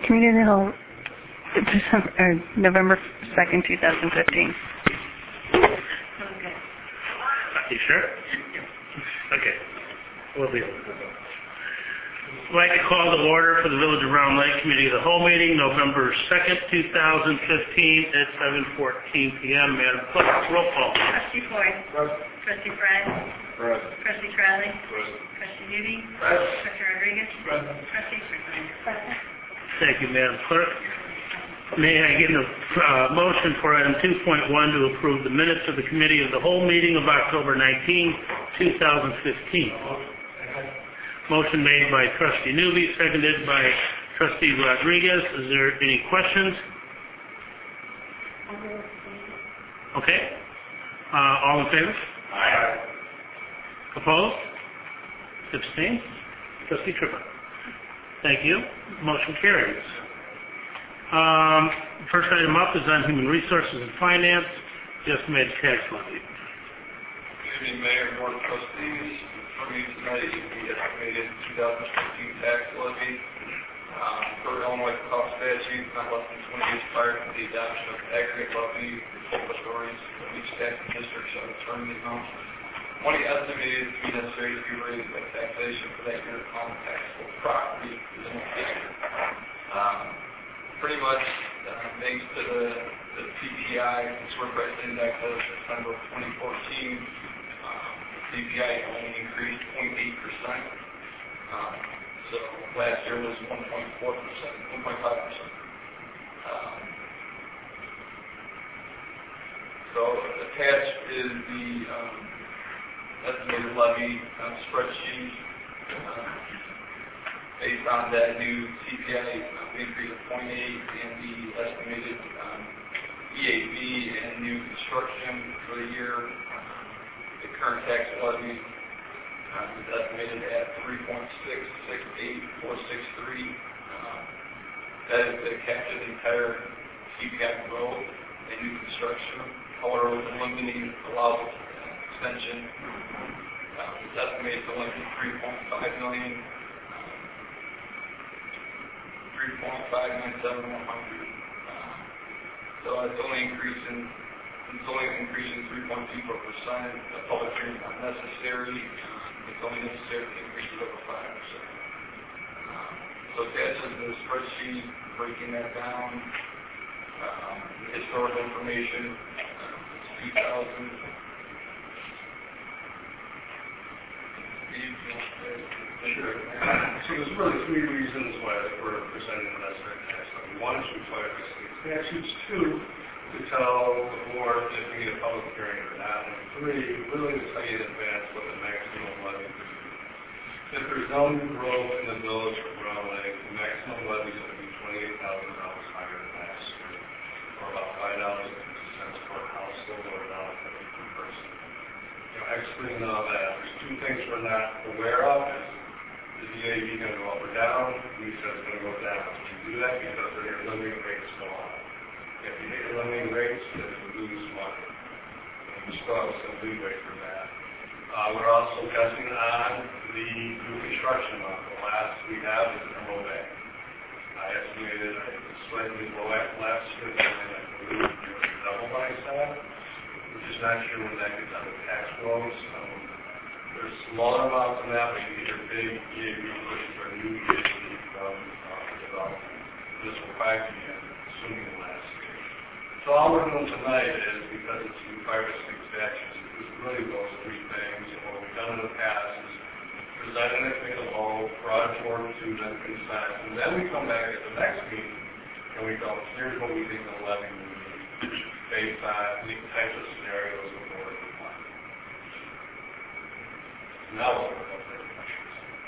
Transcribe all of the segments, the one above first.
Community of the Whole, November 2nd, 2015. Okay. You sure? Okay. We'll be able to go. I'd like to call the order for the Village of Round Lake Committee of the Whole meeting, November 2nd, 2015 at 7:14 p.m. Madam Clerk, roll call. Trustee Floyd. Present. Trustee Fry. Present. Trustee Crowley. Present. Trustee Newby. Present. Trustee Rodriguez. Present. Trustee Strickland. Present. Thank you, Madam Clerk. May I get a motion for item 2.1 to approve the minutes of the Committee of the Whole meeting of October 19, 2015. Motion made by Trustee Newby, seconded by Trustee Rodriguez. Is there any questions? Okay. All in favor? Aye. Opposed? Abstained? Trustee Tripper. Thank you. Motion carries. First item up is on Human Resources and Finance, the estimated tax levy. Good evening, Mayor and Board of Trustees. For me tonight is the estimated 2015 tax levy. Per Illinois cost statute, not less than 20 years prior to the adoption of the aggregate levy, the local authorities of each taxing district shall determine the amount of money estimated to be necessary to be raised by taxation for that year on taxable property within the district. Pretty much, thanks to the CPI, Consumer Price Index of September of 2014, CPI only increased 0.8%. So last year was 1.4%, 1.5%. So attached is the estimated levy spreadsheet. Based on that new CPI increase of 0.8 and the estimated EAV and new construction for the year, the current tax levy is estimated at 3.668463. That is to capture the entire CPI growth and new construction. However, with the limiting allowable extension, it's estimated to only be 3.5 million. 3.597100. So it's only increasing 3.24%. The public hearing is not necessary. It's only necessary to increase it over 5%. So attached is the spreadsheet breaking that down. Historical information. It's 2000. Sure. So there's really three reasons why we're presenting an estimated tax levy. One is required by state statutes. Two, to tell the board if we need a public hearing or not. And three, really to tell you in advance what the maximum levy would be. If there's no new growth in the village of Round Lake, the maximum levy is going to be $28,000 higher than last year, or about $5.50 per household, or $1.50 per person. Excluding all that, there's two things we're not aware of. Is the EAV going to go up or down? We said it's going to go down. We do that because your limiting rates go up. If you hit your limiting rates, then you lose money. And we still have some leeway for that. We're also guessing on the new construction amount. The last we have is Emerald Bay. I estimated slightly below last year, and I believe nearly double what I said. We're just not sure when that gets on the tax rolls. There's smaller amounts than that, but you get your big EAV push for a new EAV from development. This will probably be assuming the last year. So all we're doing tonight is, because it's required by state statutes, is really those three things. And what we've done in the past is presenting it to the whole, brought it forward to them consent, and then we come back at the next meeting and we go, here's what we think the levy will be based on the types of scenarios the board would want. Now we'll look up their questions.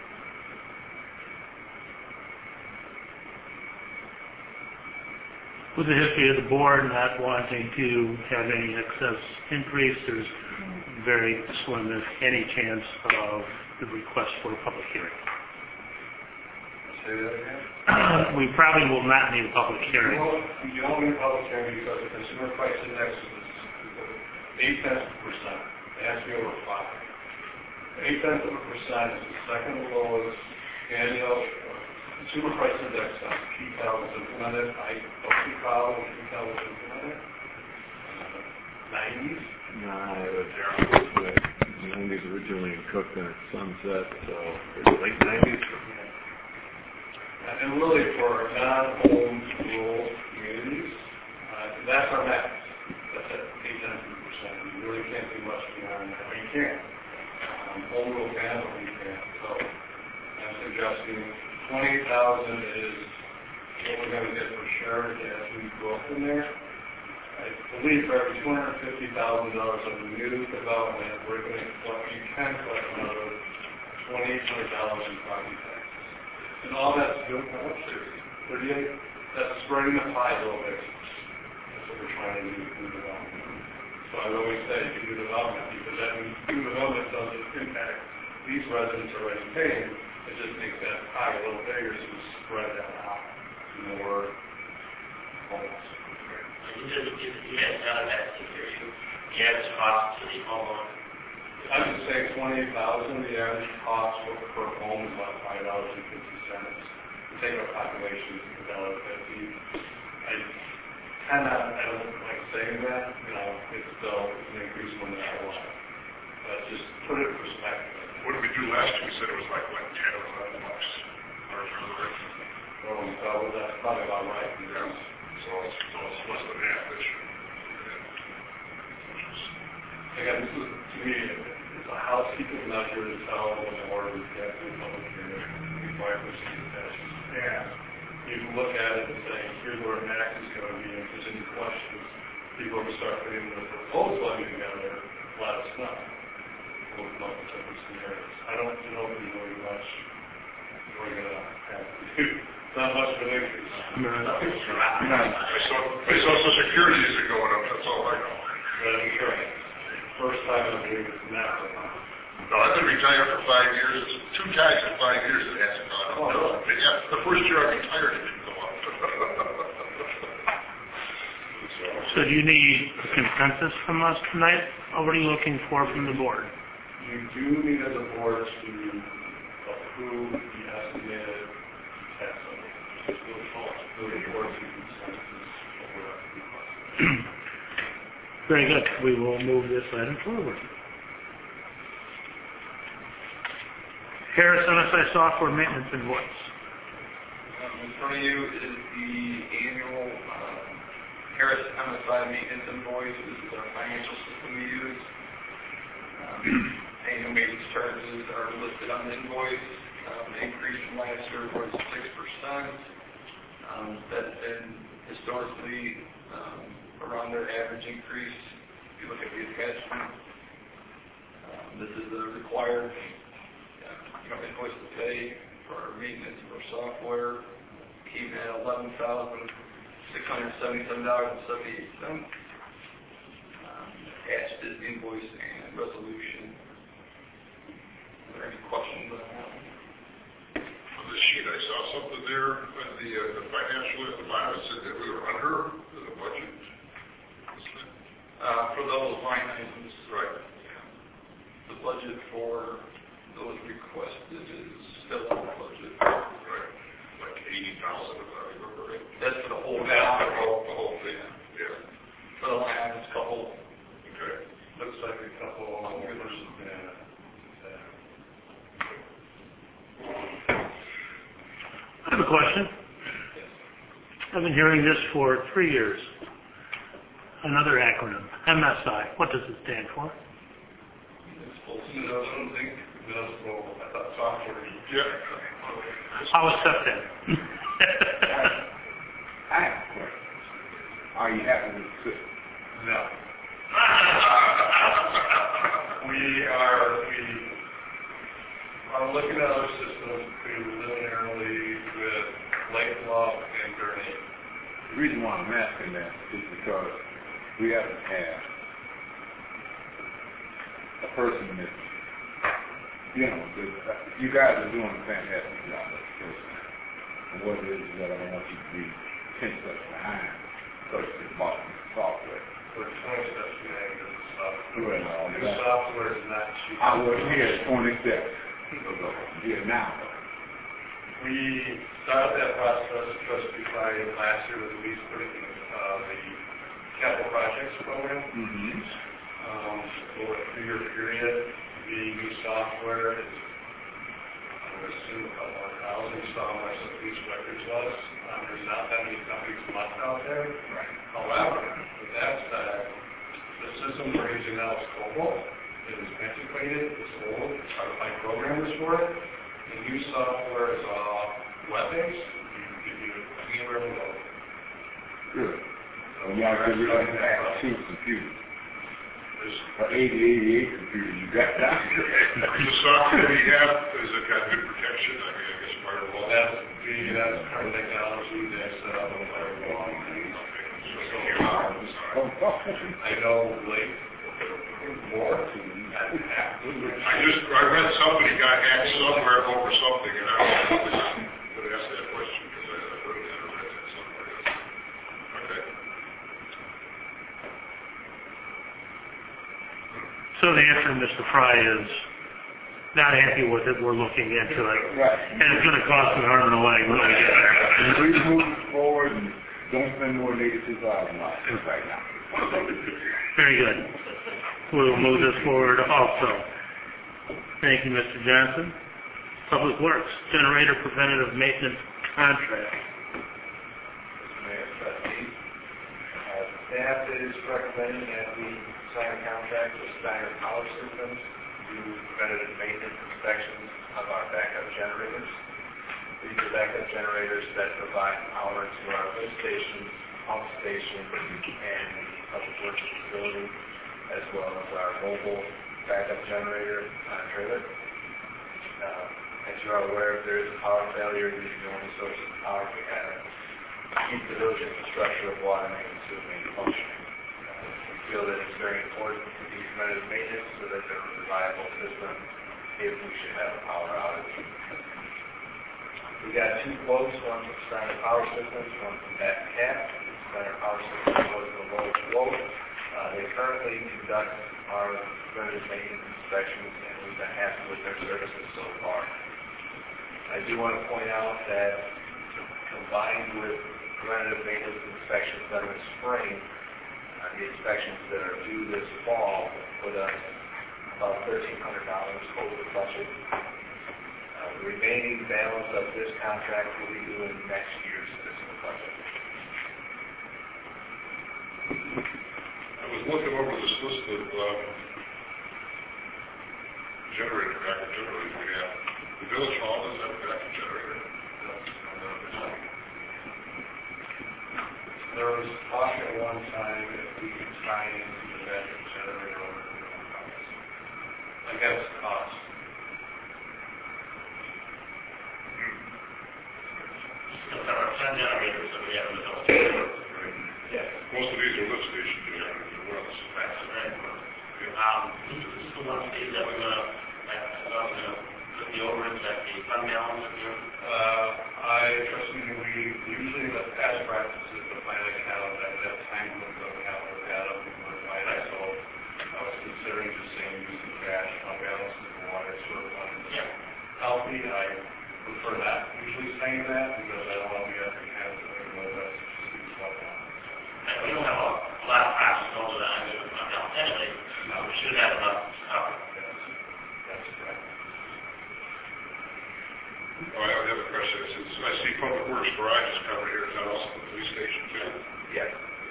With the history of the board not wanting to have any excess increase, there's very slim, if any, chance of the request for a public hearing. Say that again? We probably will not need a public hearing. Well, we don't need a public hearing because the consumer price index is 0.8%. It has to be over 5. 0.8% is the second lowest annual consumer price index on PCAL was implemented. I don't recall when PCAL was implemented. 90s? No, the 90s originally in Cookton at Sunset, so it's late 90s. And really for non-home rural communities, that's our max. That's at 8-10%. You really can't do much beyond that. Well, you can. Home rural can, but you can't. So I'm suggesting 20,000 is what we're going to get for sure as we go up in there. I believe for every $250,000 of new development, we're going to collect, you can collect another $20,000 in property taxes. And all that's doing, how much is it? 38? That's spreading the pie a little bit. That's what we're trying to do with new development. So I always say new development, because that new development doesn't impact these residents already paying. It just makes that pie a little bigger so we spread that out to more homes. You have none of that security. The average cost to the homeowner. I would say 20,000. The average cost per home is about $5.50. To take our population to $1.50. I don't like saying that. It's still an increase from that a lot. But just put it in perspective. What did we do last year? We said it was like, what, 10 or 11 bucks? Well, that's probably about right. Yeah. So it's less than half this year. Again, this is, to me, it's a housekeeping measure to tell when the order is get to the public hearing before I proceed with that. And you can look at it and say, here's where a max is going to be. If there's any questions, before we start putting the proposed levy together, let us know. We'll come up with different scenarios. I don't know if there's really much we're going to have to do. Not much of an increase. My social security isn't going up, that's all I know. That's correct. First time I believe it's never. No, I've been retired for 5 years. It's 2 times in 5 years it hasn't gone up. Oh, really? But yeah, the first year I retired, it didn't go up. So do you need a consensus from us tonight? Or what are you looking for from the board? You do need as a board to approve the estimated tax levy. Moving towards the consensus of what we request. Very good. We will move this item forward. Harris MSI software maintenance invoice. In front of you is the annual Harris MSI maintenance invoice. This is our financial system we use. Annual maintenance charges are listed on the invoice. The increase from last year was 6%. That's been historically around their average increase. If you look at the attachment, this is the required invoice to pay for our maintenance of our software. Came in at $11,677.78. Attached is the invoice and resolution. Are there any questions on that one? On the sheet, I saw something there, when the financial at the bottom said that we were under the budget. For those line items, Right. the budget for those requested is still in the budget. Right. Like 80,000, if I remember right. That's for the whole The balance. whole thing, yeah. For the line items, couple. Okay. Looks like a couple of versus I have a question. I've been hearing this for 3 years. Another acronym, MSI. What does it stand for? municipal, I thought software. Yeah. I'll accept that. I have a question. Are you happy with the system? No. We are looking at other systems preliminarily with Lake Bluff and Gurney. The reason why I'm asking that is because we haven't had a person that, you guys are doing a fantastic job as a person. And what it is that I don't want you to be 10 steps behind purchasing marketing software. We're 20 steps behind this software. Well, New software is not cheap. I was here 20 steps ago. Here now. We started that process, trustee Friday last year with Louise putting the capital projects program. Over a 3-year period, the new software is, I would assume, a couple $100,000. You saw how much the police records was. There's not that many companies left out there. Right. However, with that said, the system we're using now is Cobalt. It is antiquated, it's old, it's hard to find programmers for it. The new software is web-based. You can do it anywhere in the world. Good. Well, y'all get rid of that 2 computers. Or 8088 computers you got down there. The software we have, has it got good protection? I mean, I guess firewall. That's current technology that's firewall. I know, like, more. I read somebody got hacked somewhere over something, and I would ask that question because I heard that or read that somewhere else. Okay. So the answer, Mr. Fry, is not happy with it. We're looking into it. Right. And it's going to cost an arm and a leg when we get there. Please move forward and don't spend more than $82,000 right now. Very good. We'll move this forward also. Thank you, Mr. Johnson. Public Works, generator preventative maintenance contract. Mayor, trustees, staff is recommending that we sign a contract with Steiner Power Systems to do preventative maintenance inspections of our backup generators. These are backup generators that provide power to our lift stations, pump stations, and the public works facility, as well as our mobile backup generator trailer. As you are aware, if there is a power failure, these are the only sources of power we have to keep the village infrastructure of water main and sewer main functioning. We feel that it's very important to do preventative maintenance so that they're a reliable system if we should have a power outage. We got 2 quotes, one from Steiner Power Systems, one from Cap. Steiner Power Systems was the lowest quote. They currently conduct our preventative maintenance inspections, and we've been happy with their services so far. I do want to point out that combined with preventative maintenance inspections done in spring, the inspections that are due this fall put us about $1,300 over the budget. The remaining balance of this contract will be due in next year's fiscal budget. I was looking over this list of backup generators we have. The Village Hall is that a backup generator? There was talk at one time if we could tie into the backup generator over I guess cost. Some generators that we have in the village. Yes. Most of these are lift station generators as well. That's very important. This is the one state that we're going to put the overage at the fund balance of your... Trust me, we usually the past practice is to plan an account at that time when we go account data, we would find it. So I was considering just saying using cash on balance of the water sewer fund. Yeah. Healthy, I prefer that, usually saying that, because I don't want to be up against it, even though that's just stuff on. We don't have a lot of classes over that under the fund balance anyway. We should have enough cover. Yes, that's correct. Oh, I have a question. I see Public Works garage is covered here. Is that also the police station too? Yes.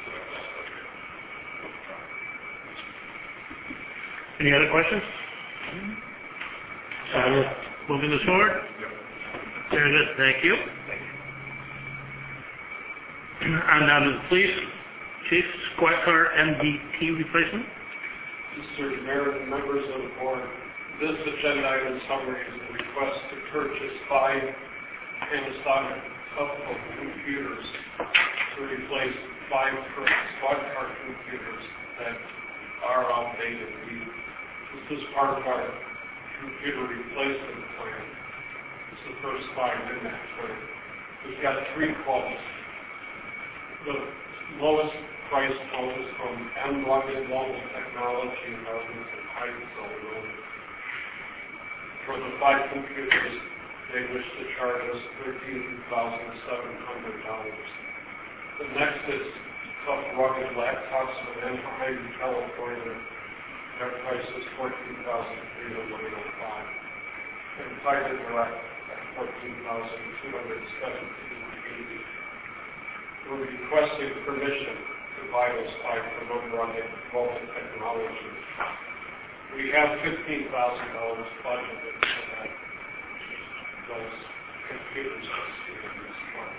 Any other questions? Moving this forward? Very good, thank you. On down to the police. Chief, squad car MDT replacement? Mr. Mayor and members of the board, this agenda item summary is a request to purchase 5 Panasonic couple computers to replace 5 current squad car computers that are outdated. This is part of our computer replacement plan. It's the first 5 in that plan. We've got 3 quotes. The lowest price quote is from M-Rugged Mobile Technology in Arlington Heights, Illinois. For the 5 computers, they wish to charge us $13,700. The next is tough rugged laptops from Anaheim, California. Their price is $14,305. And Fighter Direct at $14,217.80. We're requesting permission to buy those 5 from Rugged Mobile Technology. We have $15,000 budgeted for that. Those computers are still in this one.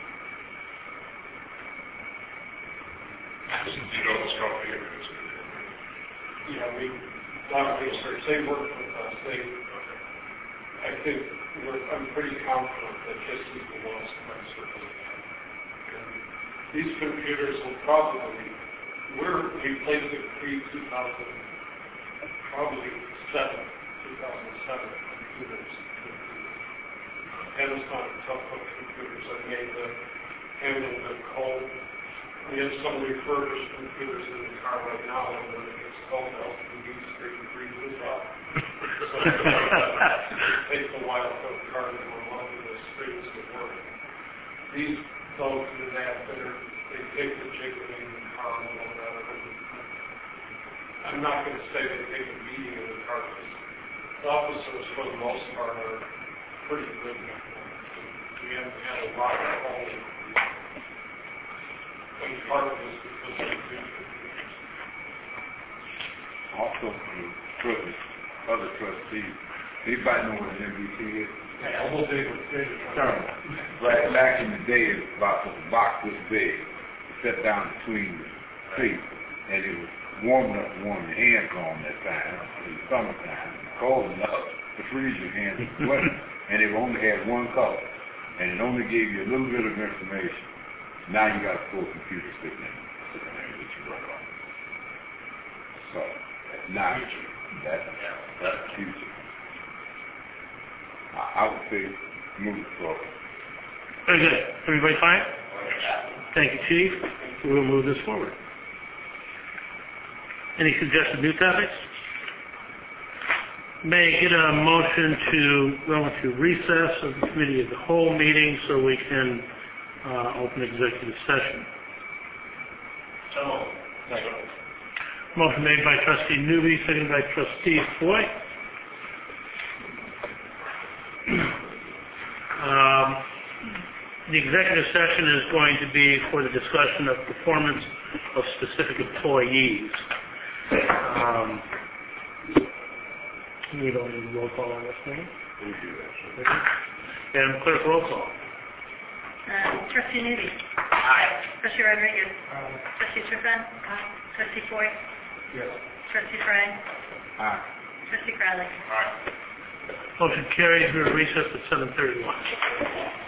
Since you know this company, it's Yeah, we've done research. They work with us. I think I'm pretty confident that this is the lowest price we're going to have. These computers will we're replacing probably 2007 computers. Amazon Tough computers that made the handle the cold. We have some refurbished computers in the car right now, and when it gets cold, LCD screen freezes up. So it takes a while for the car to warm up and the screens to work. These don't do that. They take the jiggling in the car a little better. I'm not going to say they take a beating in the car, because the officers, for the most part, are pretty good. We haven't had a lot of calls. And part of this because of the computers. Also, other trustees, anybody know what an MBT is? Right back in the day, it was about a box this big, set down between the seats, and it was warm enough to warm your hands on that time, in the summertime, cold enough to freeze your hands and sweat, and it only had one color, and it only gave you a little bit of information. Now you got a full computer sitting there that you run on. So, now, that's the future. I would say move it forward. Very good. Everybody fine? Thank you, Chief. We will move this forward. Any suggested new topics? May I get a motion to go into recess of the committee of the whole meeting so we can open executive session? Motion made by Trustee Newby, seconded by Trustee Foy. The executive session is going to be for the discussion of performance of specific employees. We don't need a roll call on this thing. Madam Clerk, roll call. Trustee Newby. Aye. Trustee Rodriguez. Trustee Strickland. Trustee Foy. Yes. Trustee Fry. Aye. Trustee Crowley. Motion carries. We're recessed at 7:31.